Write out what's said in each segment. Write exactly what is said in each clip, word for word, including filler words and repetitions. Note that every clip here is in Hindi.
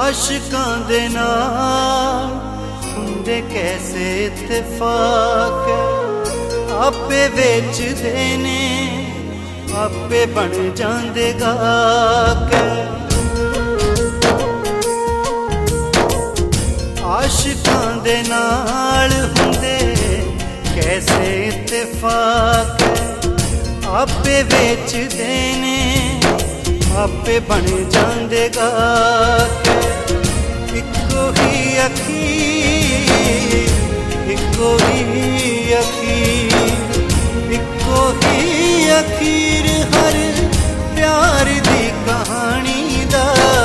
आशिकां दे नाल हुंदे कैसे इत्तेफाक आपे बेच देने आपे बन जांदे गाहक आशिकां दे नाल हुंदे कैसे इत्तेफाक आपे बेच देने आपे बन जांदे गाहक इक्को ही अखीर इक्को ही अखीर इक्को ही अखीर हर प्यार दी कहानी दा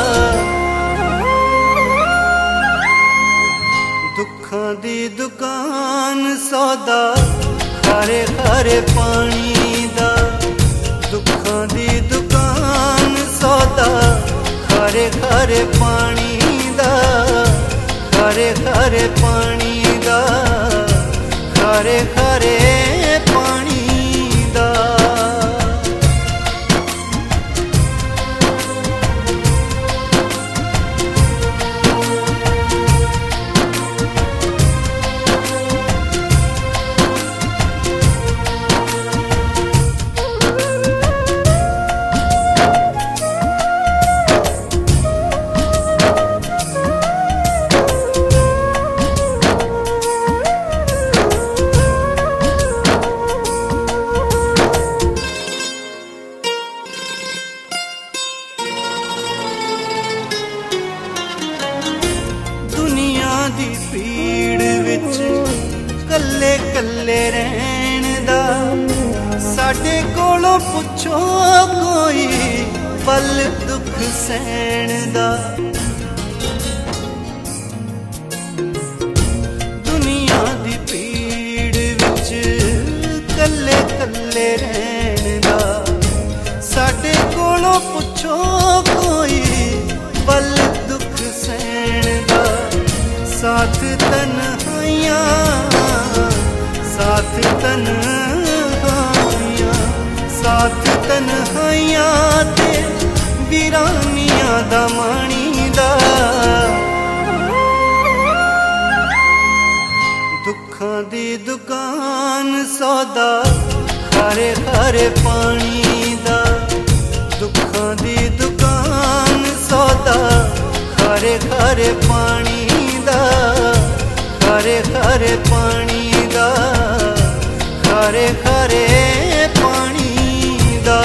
दुखां दी दुकान सौदा खारे खारे पानी दा दुखां दी दुकान सौदा खारे खारे पानी दा खारे खारे पानी दा खारे खारे पानी दा दी पीड़ विच कल्ले कल्ले रहन दा साडे कोलों पुछो कोई पल दुख सहन दा दुनिया दी पीड़ विच कल्ले कल्ले रहन दा साडे कोलों पुछो कोई पल दुख सहन दा साथ तन्हाइयां साथ तन्हाइयां साथ तन्हाइयां ते वीरानियां दा माणी दा दुखां दी दुकान सौदा खारे खारे पानी दा दुखां दी दुकान सौदा खारे खारे पानी खारे खारे पानी दा खारे खारे पानी दा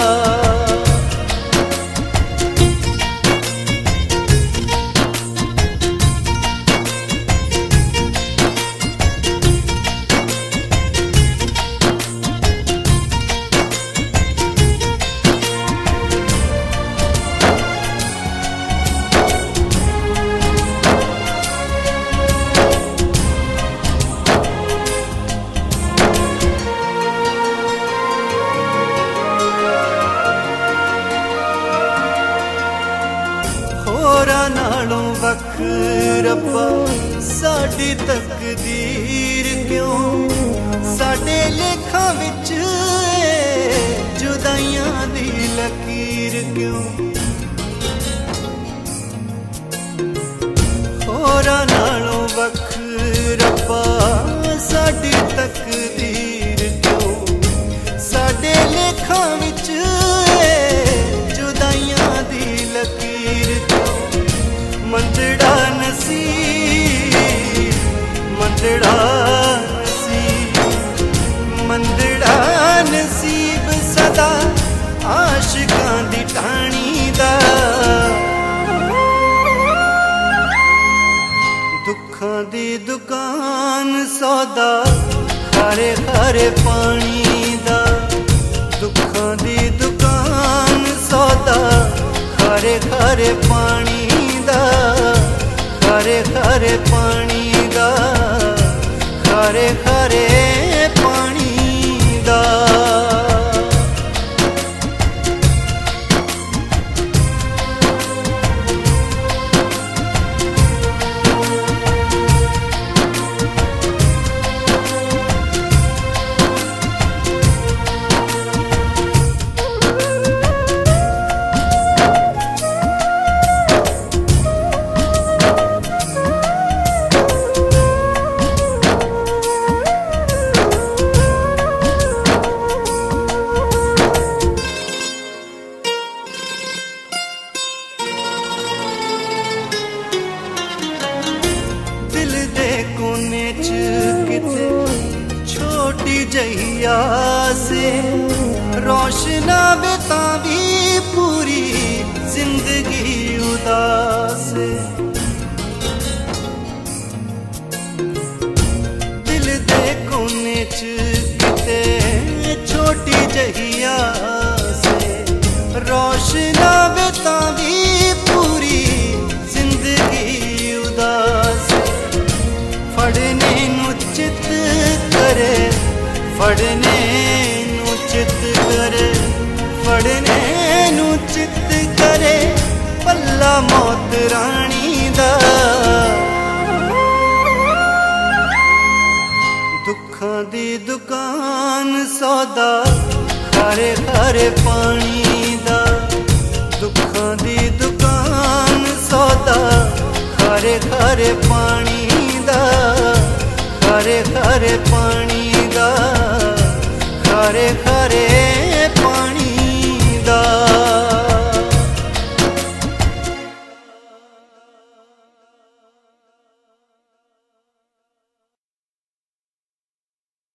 होरां नालों वख रब्बा साडी तकदीर क्यों साडे लेखां विच जुदाइयां दी लकीर क्यों होरां नालों वख रब्बा साडी तकदीर क्यों साडे लेखां विच जुदाइयां दी लकीर मंदड़ा नसीब मंदड़ा नसीब मंदड़ा नसीब सदा आशिकां दी टाणी दा दुखां दी दुकान सौदा खारे खारे पानी दा दुखां दी दुकान सौदा खारे खारे पानी दा खारे खारे पानी दा खारे खारे पानी दा रोशना बिता भी पूरी जिंदगी उदास दिल दे कोने च किते छोटी जहिया से रोशना बिता भी पूरी जिंदगी उदास फड़ने नु चित करे फड़ने नु चित करे फड़ने नु चित करे पल्ला मौत रानी दा दुखां दी दुकान सौदा खारे खारे पानी दा दुखां दी दुकान सौदा खारे खारे पानी दा खारे खारे पानी